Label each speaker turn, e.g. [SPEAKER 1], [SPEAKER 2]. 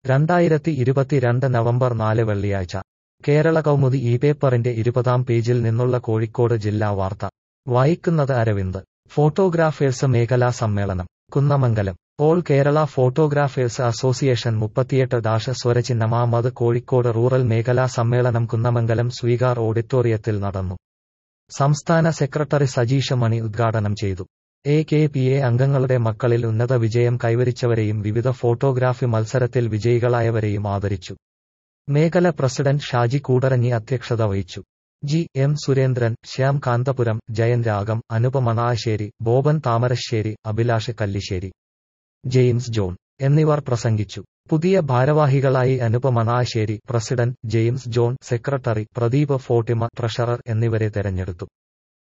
[SPEAKER 1] 2022 November 4 വെള്ളിയാഴ്ച കേരള കൗമുദി ഈ പേപ്പറിന്റെ 20-ാം പേജിൽ നിന്നുള്ള കോഴിക്കോട് ജില്ലാ വാർത്ത വായിക്കുന്നത് അരവിന്ദ്. ഫോട്ടോഗ്രാഫേഴ്സ് മേഖലാ സമ്മേളനം Kunnamangalam. All Kerala photographers association 38-സ്വരചിഹ്നമാമത് കോഴിക്കോട് റൂറൽ മേഖലാ സമ്മേളനം കുന്നമംഗലം സ്വീകാർ ഓഡിറ്റോറിയത്തിൽ നടന്നു. സംസ്ഥാന സെക്രട്ടറി സജീഷ് മണി ഉദ്ഘാടനം ചെയ്തു. AKPA അംഗങ്ങളുടെ മക്കളിൽ ഉന്നത വിജയം കൈവരിച്ചവരെയും വിവിധ ഫോട്ടോഗ്രാഫി മത്സരത്തിൽ വിജയികളായവരെയും ആദരിച്ചു. മേഖല പ്രസിഡന്റ് ഷാജി കൂടരഞ്ഞി അധ്യക്ഷത വഹിച്ചു. GM Surendran, Shyam Kanthapuram, Jayan Ragam, Anoop Manassery, Boban Thamarassery, Abhilash Kallissery, James John എന്നിവർ പ്രസംഗിച്ചു. പുതിയ ഭാരവാഹികളായി Anoop Manassery president, James John secretary, Pradeep ഫോട്ടിമ ട്രഷറർ എന്നിവരെ തെരഞ്ഞെടുത്തു.